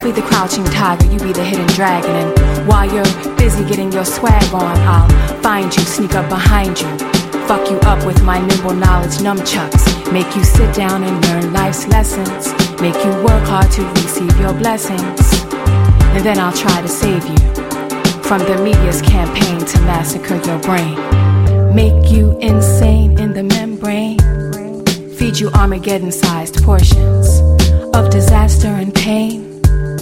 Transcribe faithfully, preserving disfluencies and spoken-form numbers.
Be the crouching tiger, you be the hidden dragon. And while you're busy getting your swag on, I'll find you, sneak up behind you, fuck you up with my nimble knowledge nunchucks. Make you sit down and learn life's lessons. Make you work hard to receive your blessings. And then I'll try to save you from the media's campaign to massacre your brain. Make you insane in the membrane. Feed you Armageddon-sized portions of disaster and pain.